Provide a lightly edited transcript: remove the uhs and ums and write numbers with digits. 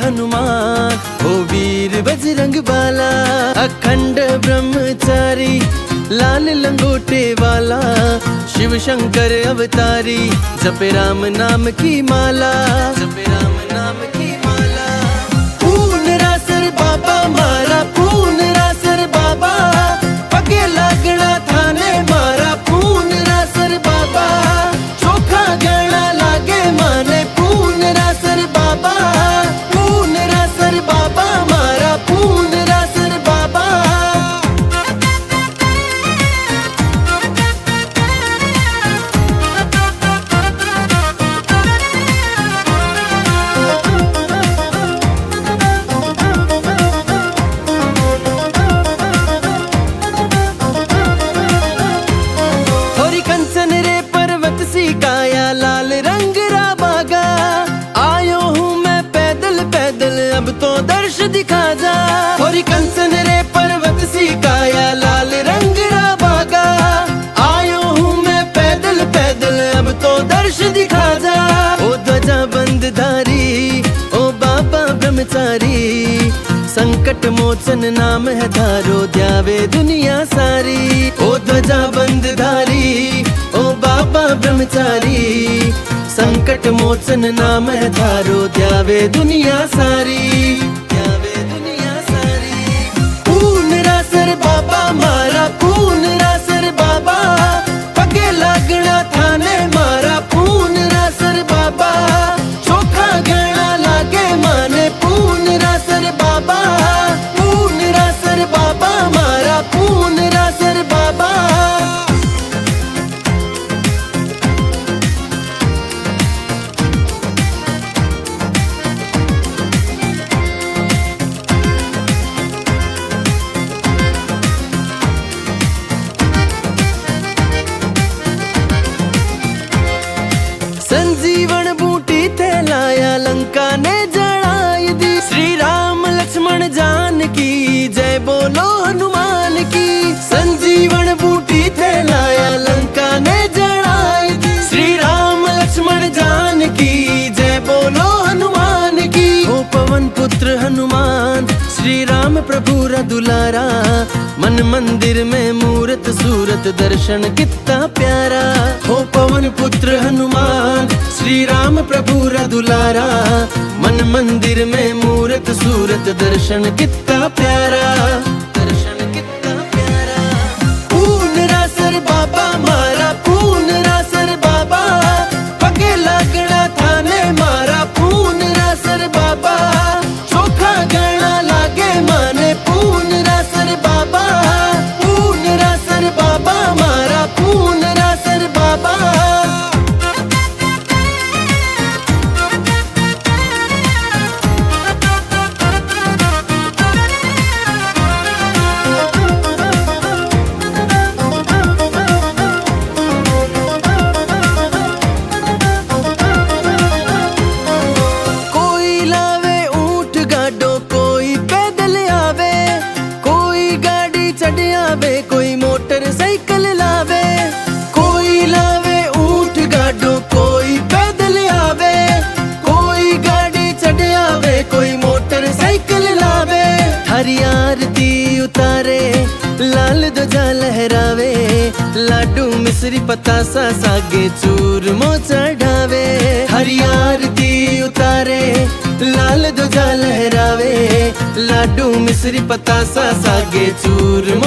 हनुमान, ओ वीर बजरंग बाला। अखंड ब्रह्मचारी लाल लंगोटे वाला, शिव शंकर अवतारी जपे राम नाम की माला, जपे राम नाम की माला। पूर्ण रासर बाबा मारा, पूर्ण रासर बाबा, पगे लागना थाने मारा पूर्ण रासर बाबा। चोखा गणा लागे माने पूर्ण रासर बाबा, पूर्ण रासर बाबा मारा पूर्ण रासर बाबा। कंचन रे पर्वत सी काया लाल रंग रा बागा, आयो हूँ मैं पैदल पैदल अब तो दर्श दिखा जा। होरी कंचन रे पर्वत सी काया लाल रंग रा बागा, आयो हूँ मैं पैदल पैदल अब तो दर्श दिखा जा। ओ ध्वजा बंदधारी ओ बाबा ब्रह्मचारी, संकट मोचन नाम है थारो ध्यावे दुनिया सारी। ओ ध्वजा बंदधारी ओ बाबा ब्रह्मचारी, संकट मोचन नाम है थारो ध्यावे दुनिया सारी, ध्यावे दुनिया सारी। पूर्ण रासर बाबा मारा पूर्ण रासर बाबा, पगे लागना थाने मारा पूर्ण रासर बाबा। चोखा गणा लागे माने पूर्ण रासर बाबा, पूर्ण रासर बाबा मारा पूर्ण रासर बाबा। संजीवन बूटी थे लाया लंका ने जड़ाई दी, श्री राम लक्ष्मण जानकी जय बोलो हनुमान की। संजीवन बूटी थे लाया लंका ने जड़ाई दी, श्री राम लक्ष्मण जानकी जय बोलो हनुमान की। ओ पवन पुत्र हनुमान श्री राम प्रभु रा दुलारा, मन मंदिर में मूरत सूरत दर्शन कितना प्यारा। हो पवन पुत्र हनुमान श्री राम प्रभु रा दुलारा, मन मंदिर में मूरत सूरत दर्शन कितना प्यारा, दर्शन कितना प्यारा। पूर्ण रासर बाबा मारा पूर्ण रासर बाबा, पगे लागना थाने मारा पूर्ण रासर बाबा। चोखा गणा लागे माने पूर्ण रासर बाबा, पूर्ण रासर बाबा मारा पूर्ण रासर बाबा। कोई लावे ऊंट गाडो कोई पैदल आवे, कोई गाड़ी चढ़ आवे कोई मोटरसाइकिल लावे। कोई लावे ऊंट गाडो कोई पैदल आवे, कोई गाड़ी चढ़ आवे कोई मोटरसाइकिल लावे। हरी आरती उतारे लाल ध्वजा लहरावे, लाडू मिश्री पतासा सागे चूरमो चढ़ावे। हरी आरती उतारे लाल ध्वजा लहरावे, लाडू मिश्री पतासा सागे चूरमो